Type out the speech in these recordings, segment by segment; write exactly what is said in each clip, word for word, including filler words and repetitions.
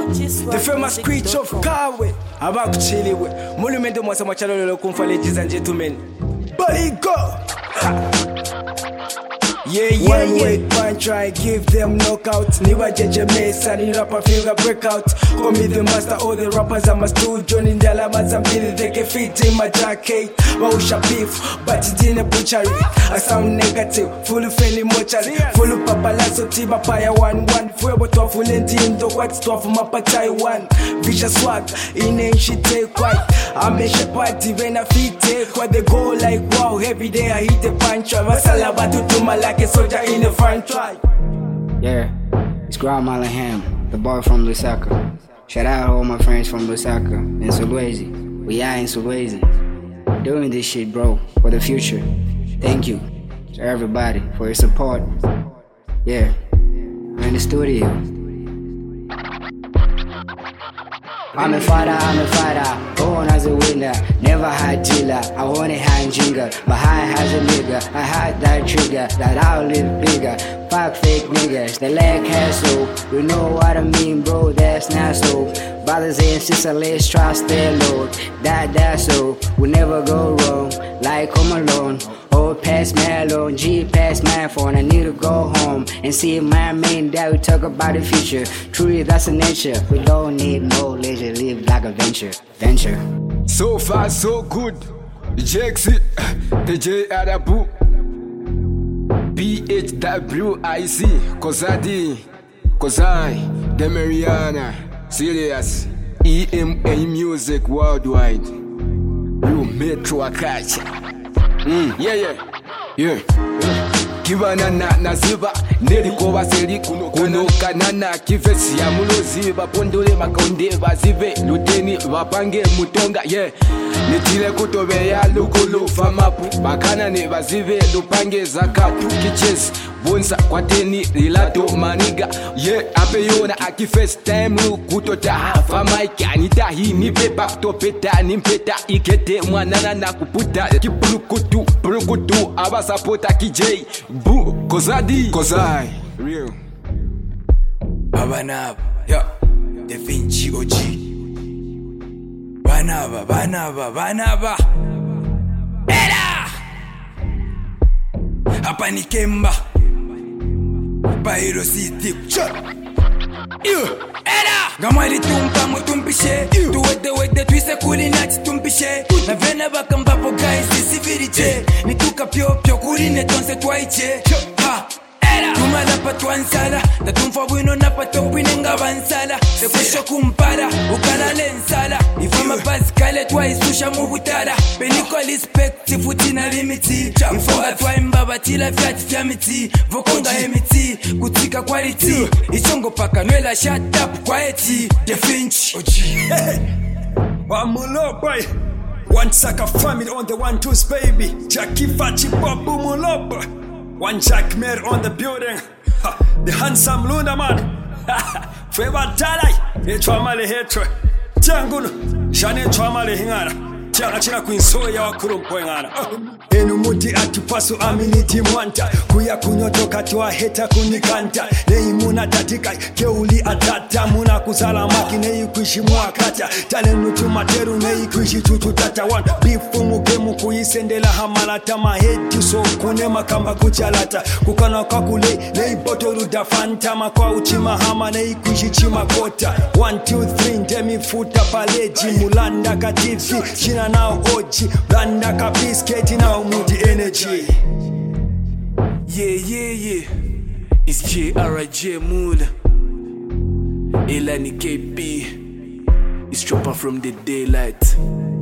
The famous creature of Kawe abakuchiliwe Monument mwasa mwachalolo kumfa ladies and gentlemen Body go ha. Yeah, yeah, one yeah. Way, one try, give them knockout. Niwa jeje mesa, ni rapper finger breakout. Call me the master, all the rappers I'm a stool. Johnny Ndala Mazambili, they can fit in my jacket. Wausha beef, but it's in a butchery. I sound negative, full of fairly mortuary. Full of papalazo, tiba paya one one. Fuego tofu lenti in the white stuff, mapa Taiwan. Vicious swag, in ain't shit take white. I make a party when I feet take what they go like wow. Every day I hit the punch. Masala batu to my like a soldier in the front try. Yeah, it's Graham Malaham, the boy from Lusaka. Shout out all my friends from Lusaka and Sulwezi. We are in Sulwezi. Doing this shit, bro, for the future. Thank you to everybody for your support. Yeah, I'm in the studio. I'm a fighter, I'm a fighter, born as a winner, never had dealer. I want a hand jingle, but I has a nigga. I had that trigger, that I'll live bigger. Fuck fake niggas, they like castle. You know what I mean, bro, that's not so. Brothers and sisters, let's try stay low. That, that's so, we never go wrong, like Home Alone. Old past my alone, G past my phone. I need to go home and see my main dad. We talk about the future. Truly, that's the nature. We don't need more leisure. Live like a venture. Venture. So far, so good. Jexi, the J Arabu. B H W I C. Kozadi. Kozai. The Mariana. Serious. E M A Music Worldwide. Blue Metro Akacha. Mm, yeah, yeah, yeah. Kibana na naziba neri koba seri kuno kuno kanana kivesi ya mulozi bapondole makonde bazive luteni bapange mutonga yeah nitile kutobe ya lukulu famapu bakana ne bazive lupange zakatu kichesi bonsa kwateni rilato maniga yeah ape yona aki first time kutota fama ikanita hi ni pepa kutopeta ni mpeta ikete mwanana na kuputa kipulukutu pulukutu abasapota kijay bu kozadi kozai real abanaba yeah the Vinci O G banaba banaba banaba era hapa ni Kemba Bairo City Yo era Gamali tumpa mutumpishe Tuwede wede twise kuli nati tumpishe Na vena baka mbapo guys sisifirite Nituka pyo pyo kuli netonse twaiche Ha era Tumala patwa nsala Na tumfa wino na patopine nga bansala Sekwesho kumpara Ukala lensala Ifama pasikale twaisusha mubutala Peniko respect tifuti na limiti Ifonga twaimba batila vyati vya miti Vokonga emiti Kutika quality Ichongo paka nwela shut up quiety The Finch Wamulo boy One Saka family on the one twos baby Jackie Fachi Babu Mulobo One Jack Mayor on the building ha, the handsome Luna man Feva Dalai Echwamale hetwe Tianguno Shane chwamale hingara Tianga china kuinsoya wakurumpo ngara Enu muti atupasu aminiti mwanta Kuya kunyotoka tuwa heta kunikanta Nei muna tatika keuli atata Muna kuzala maki nei kuishi mwakata Tane nutu materu nei kuishi tutu tata wan Bifu mugemu kuisendela hamalata Mahedi so kunema kamba kuchalata Kukana kakule nei botoru da fantama Kwa uchima hama nei kuishi chima kota One, two, three, ndemi futa paleji Mulanda katifi, china nao oji Blanda ka bisketi nao mudi energy Yeah, yeah, yeah It's J R J Mula Elani K P It's Chopper from the daylight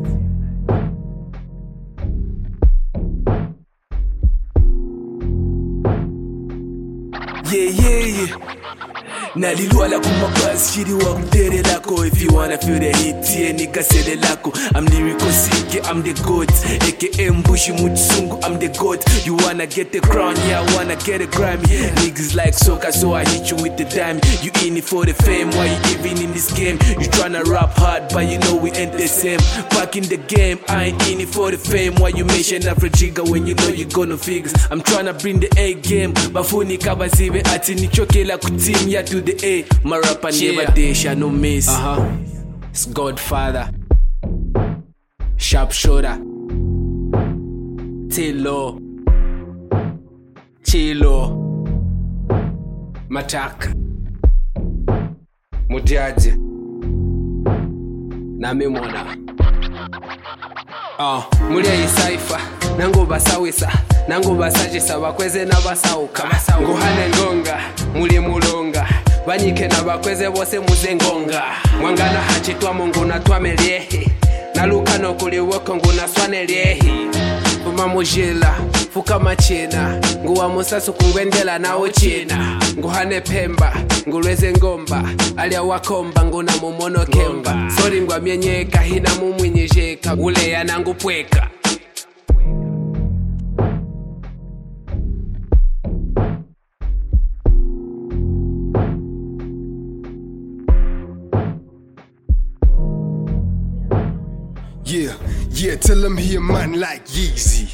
Yeah, yeah, yeah Nalilwala kumabasi shiri wa mtere lako If you wanna feel the heat, yeah, nika sele lako I'm lyrical sick, I'm the goat A K A Mbushi Mutsungu, I'm the goat You wanna get the crown, yeah, I wanna get a Grammy Niggas like soccer, so I hit you with the dime You in it for the fame, why you even in the this game. You tryna rap hard, but you know we ain't the same. Back in the game, I ain't in it for the fame. Why you mention Africa when you know you gonna figures? I'm tryna bring the A game. Bafuni kabazibe ati nichokela kuteam ya to the A. My rapper never dish, I no miss. Uh-huh. It's Godfather, Sharp Shoulder, Tilo, Chilo, Mataka, Mujaji, Nami Mona. Oh, Mulia Isaifa, Nango Basawisa, Nango Basajisa, Bakweze na Basauka, Nguhane Ngonga, Muli Mulonga, Banyike na Bakweze bose muzengonga, Mwangana hachitwa mungu na twameliehi, Naluka no kuliwoko ngu na swaneliehi, Fuma mujila, fuka machina, Nguwa musasu kungwendela na uchina, Nguhane Pemba, Ngulweze Ngomba, Alia Wakomba nguna mumono Kemba, Sori ngwa mienyeka hina mumwinyejeka, Ule ya nangu pweka. Yeah, yeah, tell them he a man like Yeezy.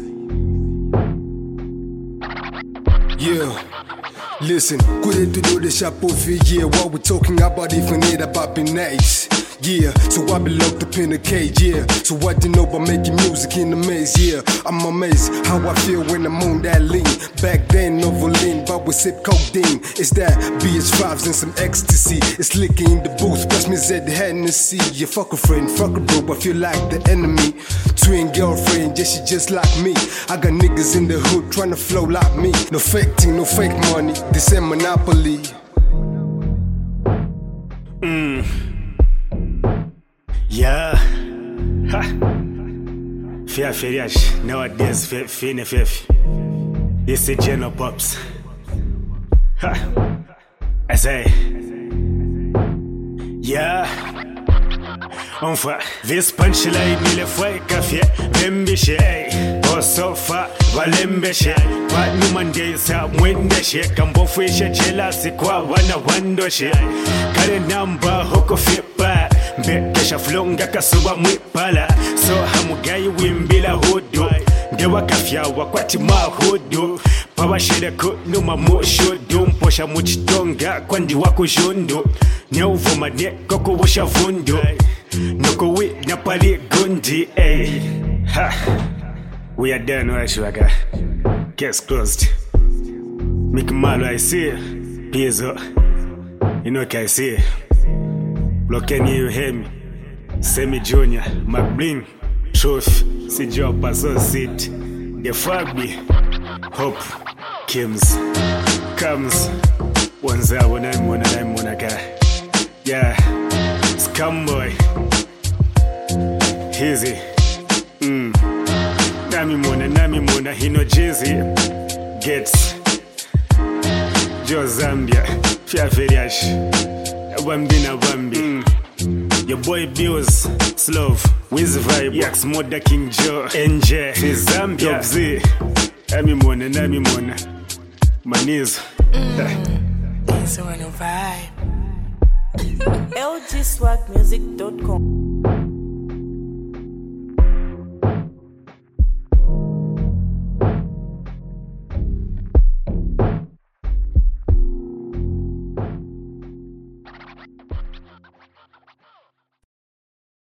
Yeah, listen, couldn't to do the shop for yeah. What we talking about if we need about be nice. Yeah, so I be locked up in a cage, yeah. So what you know about making music in the maze, yeah. I'm amazed how I feel when I'm on that lean. Back then, Novoline, but we sip codeine. It's that B H fives and some ecstasy. It's licking in the booth, plus me Z Hennessy. Yeah, fuck a friend, fuck a bro, I feel like the enemy. Twin girlfriend, yeah, she just like me. I got niggas in the hood trying to flow like me. No fake thing, no fake money, this ain't monopoly. Mm. Yeah, ha. Fair feriage nowadays, fine fef. It's a general pops. Ha. I say, yeah. Enfin, this punchline il foi café, bembiche, o sofa, valembeshe, kwa numande sa mwendeshe, kambo fwishe chela si kwa wana wandoshe, kare namba hoko fipa, mbekesha flonga kasuwa mwipala, so hamugai wimbila hudu, dewa kafya wakwati mahudu, pawa shire kunuma mushudu, mposha muchitonga kwandi wako jundu, nyeuvuma ne koko wusha vundu, Noko we napali gundi, eh. Ha. We are done, right, Shwaka. Case closed. Mick Malo, I see. Piezo. You know what I see. Blocken you hear me. Semi Junior, McBling, Truth, C Job, Associate, The Fagby, Hope, Kims, Comes, Wanza, when I'm one, I'm one, yeah. Scumboy, Easy, mm. Nami Mona, Nami Mona, Hino Jizzy, Gets, Joe Zambia, Fia Feriash, Bambina Bambi, mm. Your boy Bills, Slove, Wiz Vibe, Yax Moda King Joe, N J, Zambia, Z, Nami Mona, Nami Mona, Manizo. Mm. It's on a vibe. L G swag music dot com